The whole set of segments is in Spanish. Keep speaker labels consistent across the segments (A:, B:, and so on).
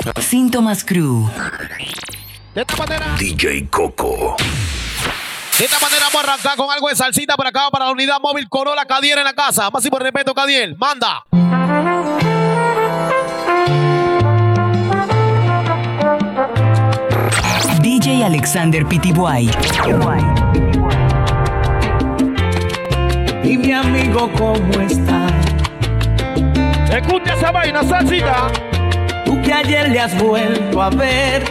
A: Síntomas Crew.
B: De esta manera,
C: DJ Coco.
B: de esta manera vamos a arrancar con algo de salsita para acá, para la unidad móvil Corolla Cadiel en la casa. Máximo respeto, Cadiel. Manda.
A: DJ Alexander Pitiboy.
D: Y mi amigo, ¿cómo está?
B: Escucha esa vaina, salsita.
D: Tú que ayer le has vuelto a ver.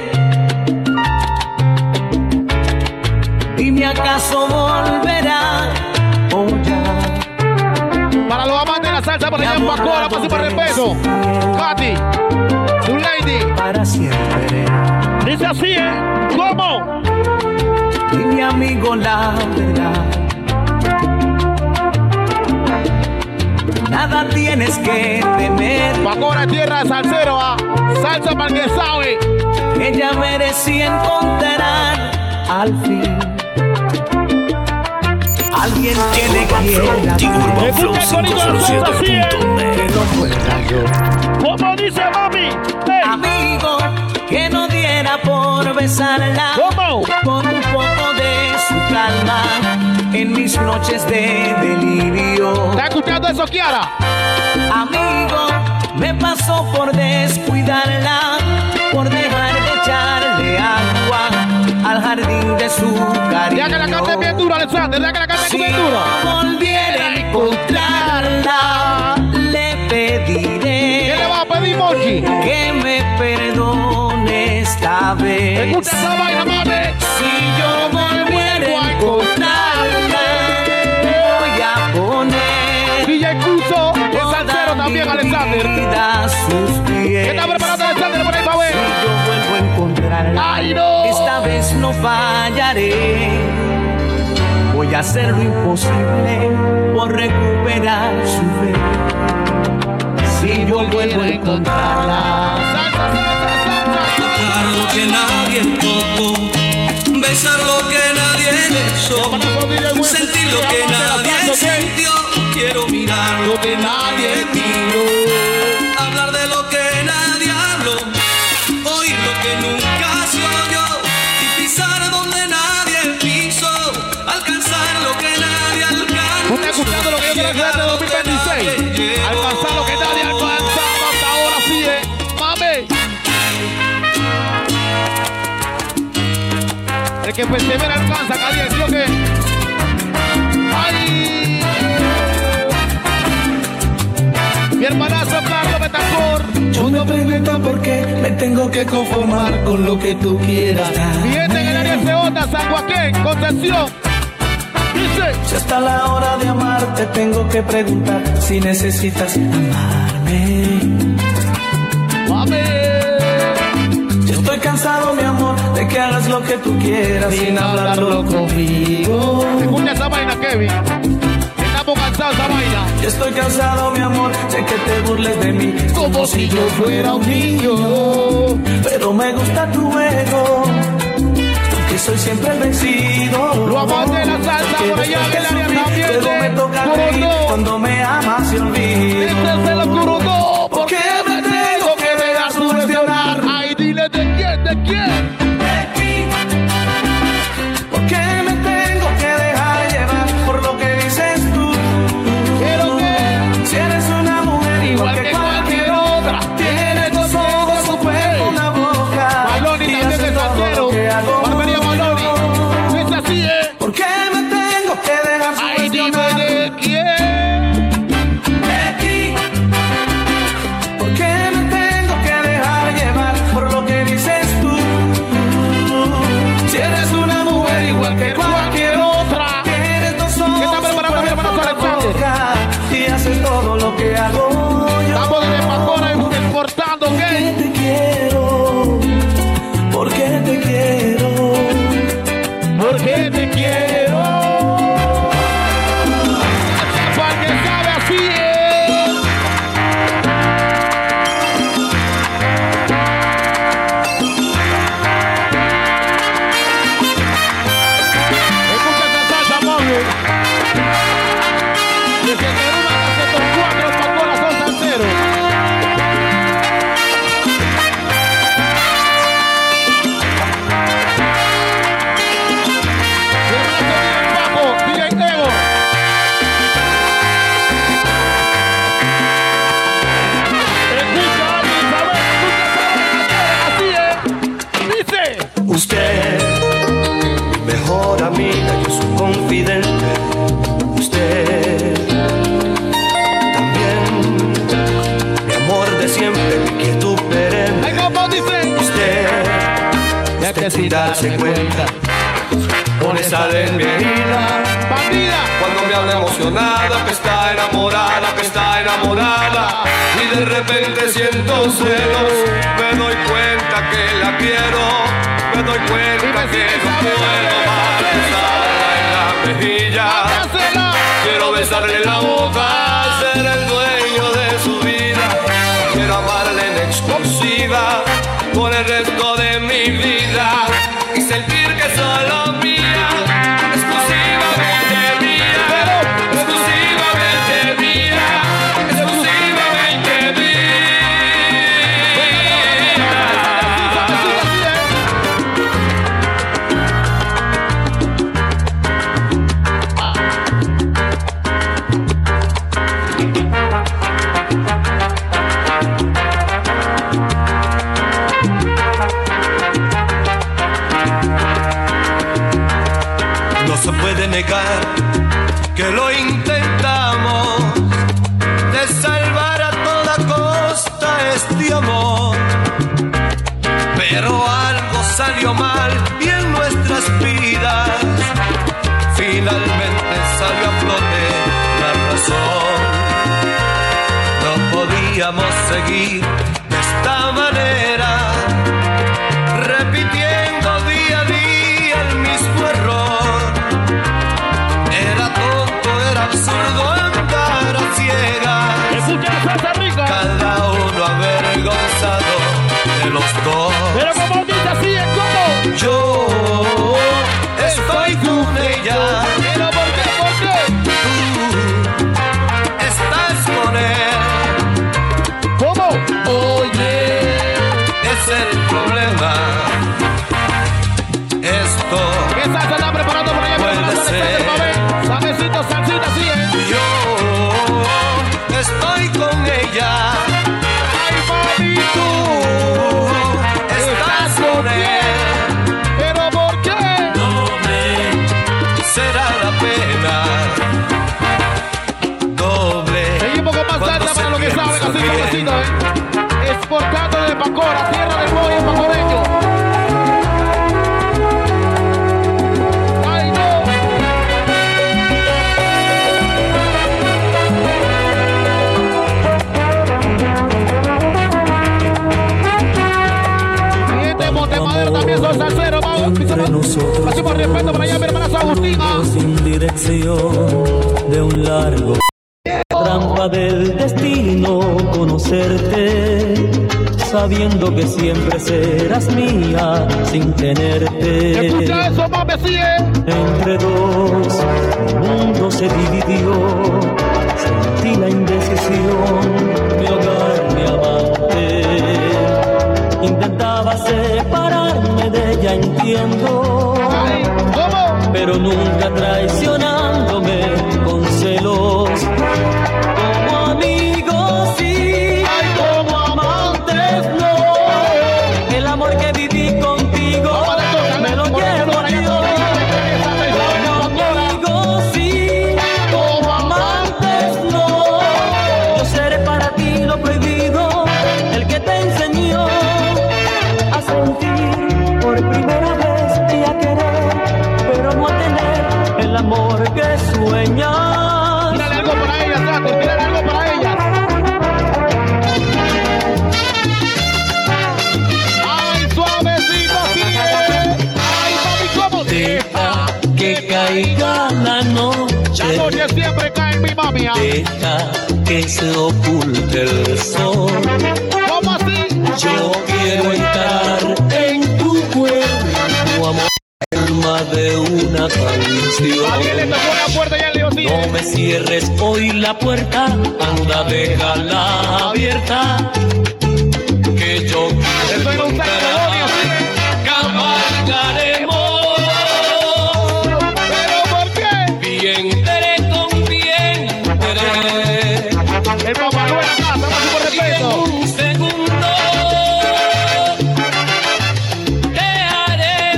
D: Dime, ¿acaso volverá o ya?
B: Para los amantes de la salsa, por allá en Bacora, máximo respeto. Katy, tu lady.
D: Para siempre.
B: Dice así, ¿eh? ¿Cómo?
D: Y mi amigo, la verdad, nada tienes que temer.
B: Bacora, tierra de salsero, ¿ah? Salsa para el que sabe.
D: Ella merecía encontrar al fin alguien que le quiera
C: Urban Flow
B: Escucha el sonido de la salsa, así, ¿eh?
C: 507.net.
D: que no fuera yo.
B: ¿Cómo dice mami? Hey.
D: Amigo, que no diera por besarla.
B: ¿Cómo?
D: Con un poco de su calma en mis noches de delirio.
B: ¿Está escuchando eso, Kiara?
D: Amigo, me pasó por descuidarla, por dejar de echarle agua al jardín de su cariño.
B: Ya que la cante bien dura, Alexander, ya que la cante
D: Si
B: bien
D: no
B: dura.
D: volviera a encontrarla, le pediré
B: ¿Qué le va a pedir, Mochi?
D: que me perdone esta vez.
B: Escucha esa vaina, mami.
D: Si yo volviera a encontrarla, voy a poner
B: DJ Cuso, el salsero también, Alexander.
D: a sus pies.
B: ¿Qué está preparando Alexander por ahí para ver?
D: Si yo vuelvo a encontrarla,
B: ¡Ay, no!
D: esta vez no fallaré. Voy a hacer lo imposible por recuperar su fe. Si yo vuelvo a encontrarla.
B: Salsa, salsa, salsa.
E: Tocar lo que nadie tocó, besar lo que nadie besó, sentir lo que nadie sintió. Quiero mirar lo que nadie miró, hablar de lo que nadie habló, oír lo que nunca se oyó y pisar donde nadie pisó, alcanzar lo que nadie alcanzó.
B: ¿Tú estás escuchando lo que yo quiero hacer de 2026? Alcanzar lo que nadie alcanza. Hasta ahora sí, mami. El que persevera alcanza, Cadiel, ¿sí o qué? ¡Ay! Mi hermanazo Carlos Betancourt.
D: Yo me pregunto por qué me tengo que conformar con lo que tú quieras.
B: Mi gente en el área CJ, San Joaquín, Concepción. Dice.
D: Si hasta la hora de amarte tengo que preguntar si necesitas amarme.
B: Mami.
D: Yo estoy cansado, mi amor, de que hagas lo que tú quieras sin hablarlo conmigo.
B: Escucha esa vaina, Kevin. Estamos cansados de esa vaina.
D: Yo estoy cansado, mi amor, de que te burles de mí como si yo fuera un niño. Pero me gusta tu juego, porque soy siempre el vencido.
B: Lo amantes de la salsa por allá en el área también.
D: Pero me toca reír cuando me amas y olvido.
B: Este es el oscuro no. ¿Por qué me tengo que dejar sugestionar? Ay, dile de quién, de quién.
D: ¿Por qué me tengo que dejar llevar por lo que dices tú?
B: Quiero que
D: Si eres una mujer igual que cualquier otra, tienes dos ojos, un cuerpo, una boca.
B: Maloni
D: y
B: también
D: haces
B: es
D: todo lo
B: salsero.
D: que hago.
B: Barbería Maloni. Es así,
D: ¿Por qué me tengo que dejar
B: Ay, dime
D: sugestionar?
B: de quién.
D: De ti,
F: Usted, mi mejor amiga y su confidente. Usted, también mi amor de siempre, mi quietud perenne. Usted sin darse cuenta, con esa desmedida. Cuando me habla emocionada, que está enamorada, y de repente siento celos, me doy cuenta que la quiero, me doy cuenta que no puedo más besarla en la mejilla. Quiero besarle la boca, ser el dueño de su vida. Quiero amarla en exclusiva por el resto de mi vida y sentir que es solo mía, exclusivamente mía, exclusivamente mía, exclusivamente mía. No se puede negar que lo intentamos, de salvar a toda costa este amor, pero algo salió mal y en nuestras vidas finalmente salió a flote la razón. No podíamos seguir de esta manera, repitiendo día a día el mismo error. Era tonto, era absurdo andar a ciegas, cada uno avergonzado de los dos.
B: Pero como dice así es como
F: yo estoy con ella.
B: Pero ¿por qué? ¿Por qué?
F: Tú estás con él.
B: ¿Cómo? Oye,
F: Es el problema. Esto
B: ¿qué salsa está preparando por allá?
F: Puede
B: Para
F: ser.
B: Sabecito, salsita, así es.
F: yo estoy con ella.
B: Ay, mami,
F: Tú estás con él.
B: ¿pero por qué?
F: Doble será la pena. Doble.
B: Seguimos con más
F: cuando
B: salsa
F: se
B: para lo que
F: piensa
B: saben, así
F: bien.
B: suavecito, exportando de Pacora, tierra del pollo pacoreño. ¡Ay, no! Siguiente Montemadero también son salseros, vamos.
D: Entre nosotros,
B: Así por respeto para allá, mi hermana Agustina.
D: sin dirección de un largo trampa del destino, conocerte sabiendo que siempre serás mía sin tenerte.
B: Escucha eso, mami, así es.
D: Entre dos mundos se dividió, sentí la indecisión, mi hogar, mi amante. Intentaba separarme de ella, entiendo,
B: Ay, ¿cómo?
D: pero nunca traicionándome con celos. Como amigos sí, como amantes no. El amor que viví contigo me lo llevo a Dios. Como amigos sí, como amantes no. Yo seré para ti lo prohibido, el que te enseñó a sentir por primera vez y a querer, pero no a tener el amor que sueñas.
B: Tírale algo para ella, Santos, tírale algo para ella. Ay, suavecito, así es. Ay, mami, ¿cómo?
D: Deja que caiga la noche,
B: La noche siempre cae en mi mami.
D: deja que se oculte el sol.
B: ¿Cómo así?
D: Yo quiero entrar en tu cuerpo, amor, más de una
B: Alguien le
D: canción.
B: tocó la puerta y él le dijo, sí.
D: No me cierres hoy la puerta, anda, déjala abierta, que yo quiero
B: Estoy en un sacerdocio, sí.
D: cabalgaremos
B: ¿Pero por qué?
D: vientre con vientre.
B: El papá no era casa, más por respeto.
D: Un segundo te haré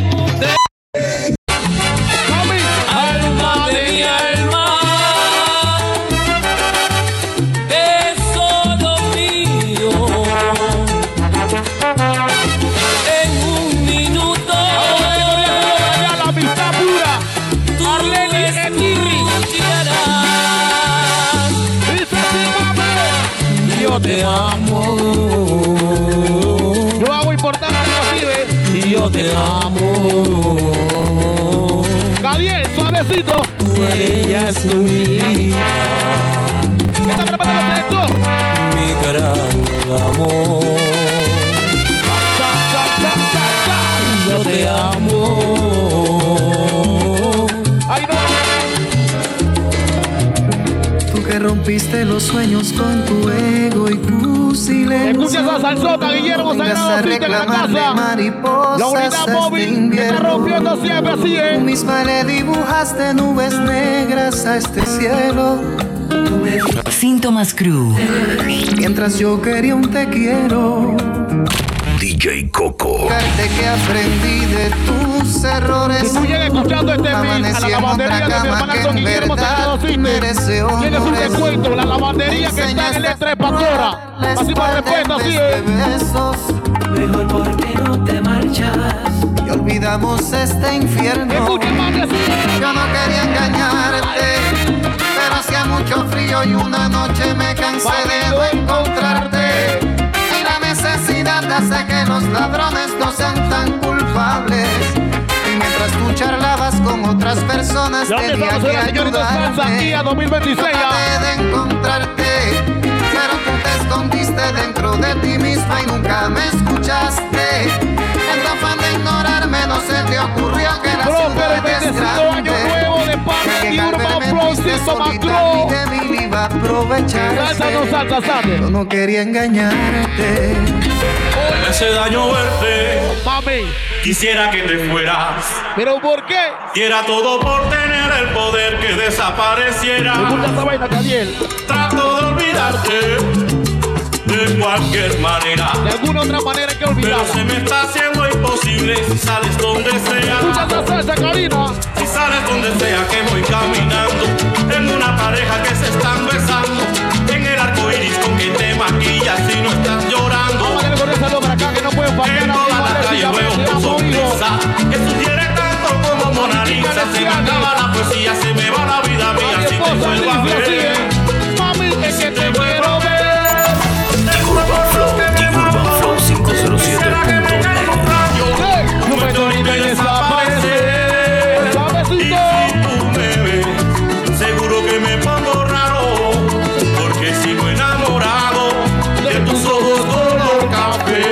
E: te amo.
B: Yo hago importante así, ¿ves?
E: Y yo te amo.
B: Gabriel, suavecito.
E: Ella es tu vida,
B: ¿Está preparado esto?
E: mi gran amor. Yo te amo.
B: Ay, no.
G: Tú que rompiste los sueños con tu ego y tu silencio.
B: Escucha esa salsota, Guillermo
G: Vengas
B: Sagrado
G: a
B: Frita en la
G: reclamarle
B: casa.
G: mariposas
B: La unidad móvil
G: este
B: que está
G: invierno.
B: rompiendo siempre así,
G: Tú misma le dibujaste nubes negras a este cielo.
A: Síntomas Crew.
G: Mientras yo quería un te quiero.
C: DJ Coco.
G: Carta que aprendí de tus errores.
B: Si tú llegas escuchando este beat a la
G: Amanecí en
B: lavandería
G: otra
B: de mi
G: cama
B: hermanazo
G: que en
B: Guillermo Sagrado
G: verdad
B: Cisne,
G: merece
B: tienes un
G: honores.
B: descuento, la lavandería que está en el E3 Pastora. Así para respeto, así es.
G: Besos.
D: Mejor porque no te marchas.
G: Y olvidamos este infierno.
B: Escucha, mami, así.
G: Yo no quería engañarte, pero hacía mucho frío y una noche me cansé de no encontrarte. Y la necesidad hace que los ladrones no sean tan culpables. Y mientras tú charlabas con otras personas,
B: ¿De dónde
G: tenía
B: estamos,
G: que
B: señorita Salsa? Guía
G: ayudarme.
B: 2026.
G: Traté de encontrarte, pero tú te escondiste dentro de ti misma y nunca me escuchaste. En tu afán de ignorarme no se te ocurrió que la
B: Próspero y
G: ciudad es
B: bendecido año
G: grande.
B: nuevo de parte
G: Que
B: de
G: al
B: Urban
G: verme
B: Flow,
G: triste,
B: Síntomas
G: solitario y
B: Crew.
G: débil iba a aprovecharse.
B: Salsa, no salsa, salsa.
G: Yo no quería engañarte.
E: Me hace daño verte.
B: Mami,
E: Quisiera que te fueras.
B: ¿pero por qué?
E: Diera todo por tener el poder que desapareciera.
B: Escucha esa vaina, Daniel.
E: Trato de olvidarte de cualquier manera,
B: De alguna otra manera hay que
E: pero
B: olvidarla.
E: se me está haciendo imposible si sales donde
B: Escucha
E: sea.
B: esa salsa, Karina.
E: Si sales donde sea que voy caminando, en una pareja que se están besando, en el arco iris con que te maquillas si no estás llorando.
B: Vamos a tener con esa loca acá que no puede faltar.
E: En toda la calle veo tu sonrisa, que sugiere tanto como Mona Lisa. Se me acaba la poesía, se me va la vida mía si te vuelvo a ver.
B: Mami, es que te quiero ver.
C: Urban Flow 507.net.
B: No me ahorita y desaparecer.
E: Y si tú me ves, seguro que me pongo raro, porque sigo enamorado de tus ojos color café.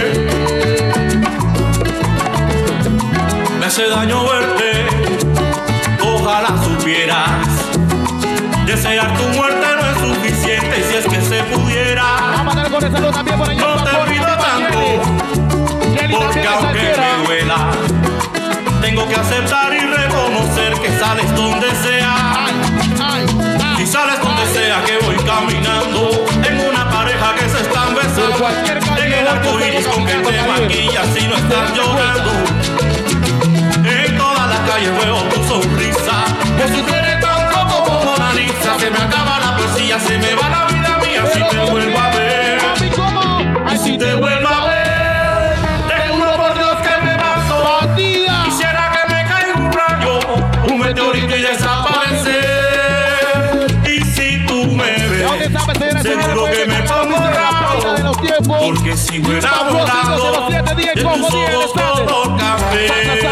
E: Me hace daño verte, ojalá supieras. Desear tu muerte no es suficiente si es que se pudiera.
B: Vamos a tener con esa loca también por allá.
E: No te pido tanto, porque aunque me duela, tengo que aceptar y reconocer que sales donde sea. Si sales donde sea que voy caminando, en una pareja que se están besando, en el arco iris con que te maquillas si no estás llorando. En todas las calles veo tu sonrisa, que sugiere tanto como Mona Lisa. Se me acaba la poesía, se me va la vida mía si te vuelvo a ver. Y si te vuelvo a ver, te juro por Dios que me mato. Quisiera que me caiga un rayo, un meteorito y desaparecer. Y si tú me ves, seguro que me pongo raro, porque sigo enamorado de tus ojos color café.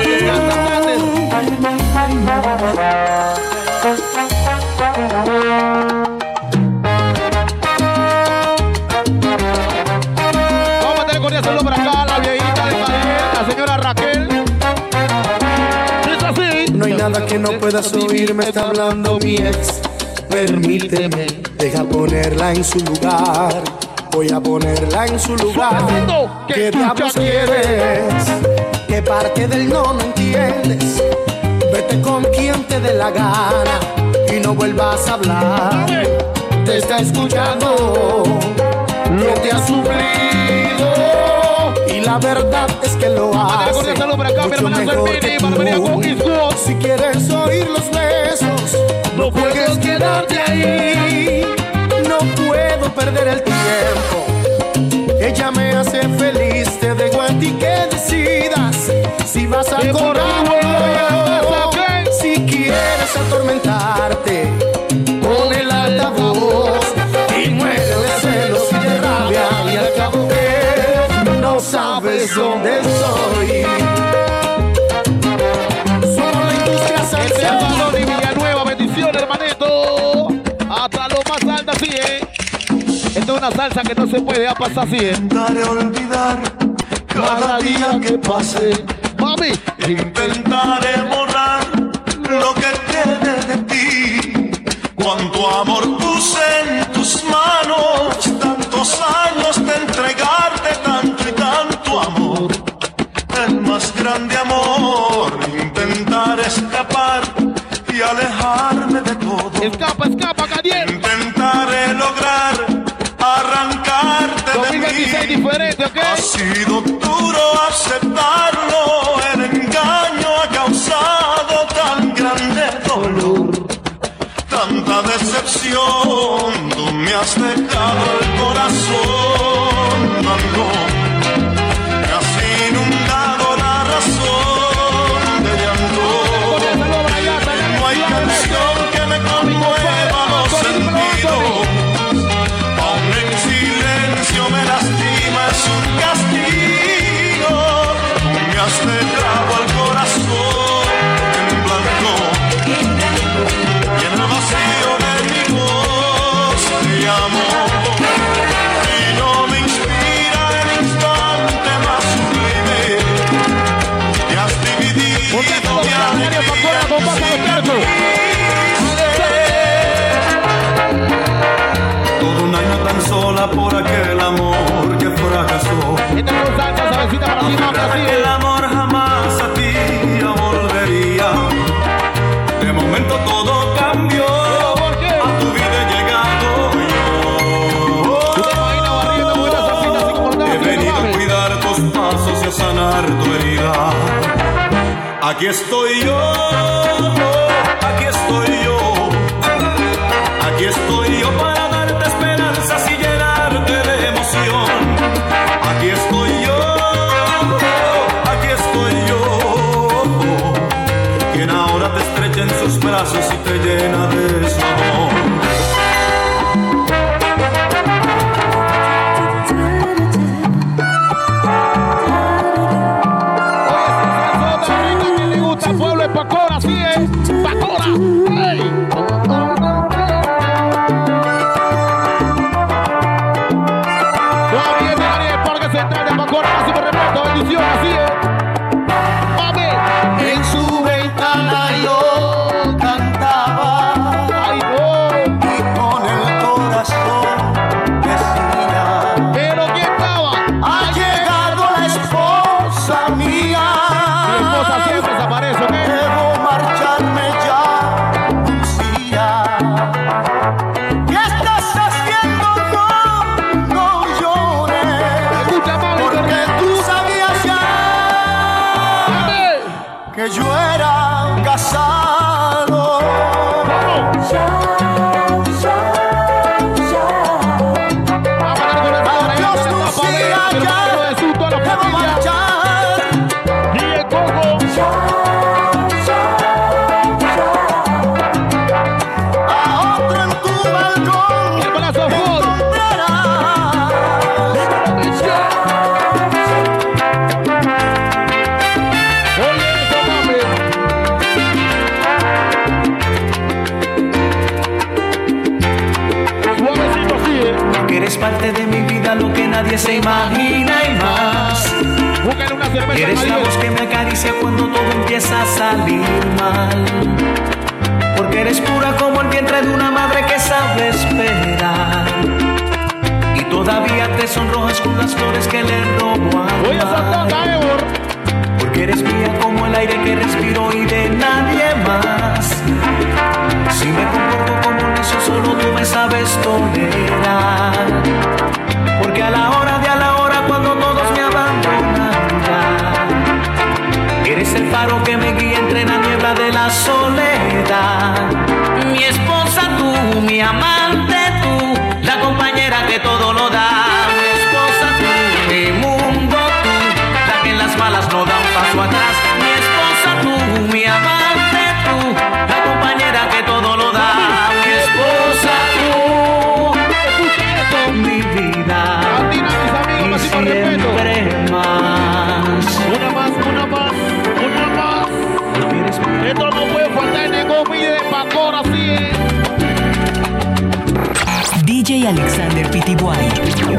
B: Vamos a tener con esa loca acá, la viejita de Daniel, la señora Raquel. Es así.
H: No hay nada que no puedas oír, me está hablando mi ex. Permíteme, deja ponerla en su lugar. Voy a ponerla en su lugar.
B: Suavecito, que
H: ¿Qué diablos
B: escucha
H: quieres? ¿Qué parte del no entiendes? Vete con quien te dé la gana y no vuelvas a hablar. Te está escuchando lo que has sufrido y la verdad es que lo hace mucho mejor que tú. Si quieres oír los besos, no puedes quedarte ahí. No puedo perder el tiempo. Ella me hace feliz, te dejo a ti que decidas si vas a conmigo. Si quieres atormentarte, pon el altavoz y muere de celos. sabes dónde estoy. Somos la industria
B: Este es
H: salsera.
B: Salón y Villanueva, bendiciones, hermanito. Hasta lo más alto, así, Esta es una salsa que no se puede pasar así,
I: Intentaré olvidar cada día que pase.
B: Mami,
I: Intentaré borrar lo que quede de ti. Cuánto amor puse en tus manos, tantos años de entregarte tanto y tanto amor. El más grande amor, intentar escapar y alejarme de todo.
B: escapa, escapa, Cadiel.
I: Intentaré lograr arrancarte de
B: 2026
I: mí.
B: diferente, ¿ok?
I: Ha sido duro aceptarlo, el engaño ha causado tan grande dolor, tanta decepción, tú me has dejado el corazón blanco, me has inundado la razón de llanto. No hay canción que me conmueva los sentidos, aún en silencio me lastima, es un castigo. Tú me has dejado el corazón en blanco, y en el vacío de mi voz te llamo, y no me inspira el instante más sublime. Te has dividido mi alegría todo un año tan sola por aquel amor que fracasó.
B: Esta es una salsa, sabecita para ti, mami, así,
I: El amor jamás a ti volvería. De momento todo cambió.
B: ¿Por qué?
I: A tu vida he llegado
B: ¿Tú te imaginas barriendo con una salsita así como
I: yo.
B: andaba
I: He
B: haciendo,
I: venido a
B: mami?
I: cuidar tus pasos y a sanar tu herida. Aquí estoy yo. Aquí estoy yo. Aquí estoy yo para darte esperanzas y llenarte de emoción. Aquí estoy yo, quien ahora te estrecha en sus brazos y te llena de su amor.
B: ¿Quién le gusta el pueblo? Es Pacora, así es. Pacora. ¡Ey! Todavía está en el Parque Central de Pacora, así me reporto. Bendición, así es. Mami.
H: En su ventana yo cantaba,
B: Ay, no.
H: y con el corazón decía:
B: Pero ¿quién estaba?
H: ha llegado la esposa mía.
B: Mi esposa siempre desaparece, ¿ok?
H: Debo marcharme ya, Lucía. ¿Qué estás haciendo? No llores,
B: Escucha, mami,
H: porque tú sabías ya
B: Mami.
H: que yo era casado. Adiós, Lucía, ya debo marchar.
B: Y el Coco.
H: A otro en tu balcón
B: Y el brazo
H: te
B: full.
H: encontrarás.
B: Oye, eso, mami. Suavecito así,
D: Que eres parte de mi vida, lo que nadie se imagina y más.
B: Búscale una cerveza
D: Eres la voz
B: caliente.
D: que me acaricia cuando todo empieza a salir mal. Porque eres pura como el vientre de una madre que sabe esperar. Y todavía te sonrojas con las flores que le robo a
B: Oye, Santana, Ebor.
D: Porque eres mía como el aire que respiro y de nadie más. Si me comporto como un necio, solo tú me sabes tolerar. Porque a la hora cuando todos me abandonan ya, eres el faro que me guía entre la niebla de la soledad. Mi esposa tú, mi amante tú, la compañera que todo lo da. Mi esposa tú, mi mundo tú, la que en las malas no da un paso atrás. Mi esposa tú, mi amante tú, la compañera que todo lo da. Mi esposa tú, mi vida
B: Latina, mis amigos,
D: y
B: máximo respeto.
D: siempre más.
A: DJ Alexander Pitiguay.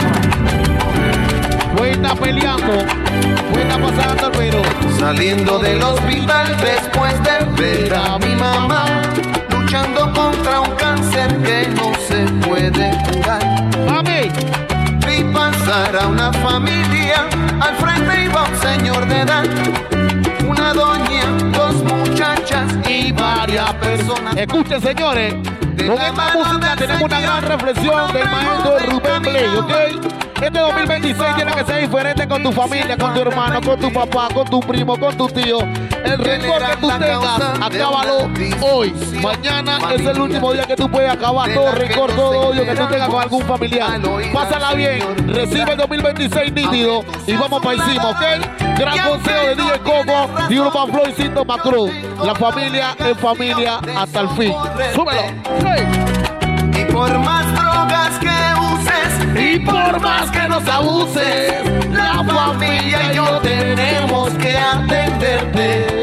B: Cuenta peleando, cuenta pasando, pero
G: saliendo del hospital después de ver a mi mamá luchando contra un cáncer que no se puede curar.
B: Mami,
G: Vi pasar a una familia, al frente iba un señor de edad, una doña, dos muchachas y varias personas.
B: escuchen, señores, con esta música tenemos una gran reflexión del maestro Rubén Blades, ¿ok? Este 2026 tiene que ser diferente con tu familia, con tu hermano, con tu papá, con tu primo, con tu tío. El rencor que tú tengas, acábalo hoy. Mañana es el último día que tú puedes acabar todo rencor, todo odio que tú tengas con algún familiar. Pásala bien, recibe el 2026 nítido y vamos para encima, ¿ok? Gran consejo de DJ Coco y Urban Flow y Síntoma Cruz. La familia es familia hasta el fin. Súbelo. Hey.
G: Y por más drogas que uses
B: Y por más que nos abuses,
G: la familia y yo tenemos que atenderte.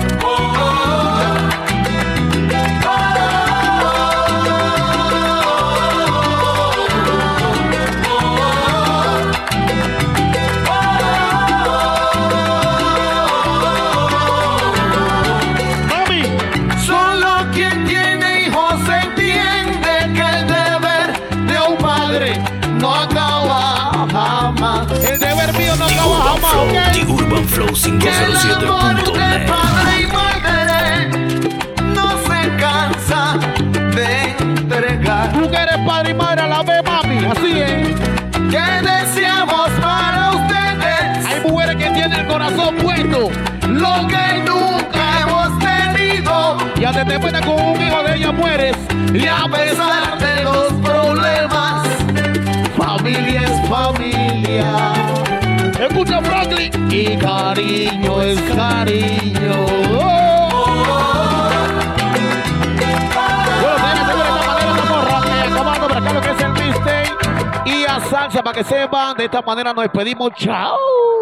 B: mami,
G: Solo quien tiene hijos entiende que el deber de un padre no acaba jamás.
B: el deber mío no acaba
C: Urban
B: jamás,
C: Flow,
B: ¿ok?
C: The Urban Flow
G: Que el amor de
C: 507.net.
G: padre y madre no se cansa de entregar.
B: Tú que eres padre y madre a la vez, mami, así es.
G: Que deseamos para ustedes
B: Hay mujeres que tienen el corazón puesto
G: lo que nunca hemos tenido.
B: y hasta te metes con un hijo de ella mueres.
G: Y a pesar de los problemas,
B: Familia es familia. Escucha, Franklin. Y cariño es cariño. Bueno, señores, de esta manera estamos acabando por acá lo que es el mixtape y a salsa para que sepan. De esta manera nos despedimos. Chao.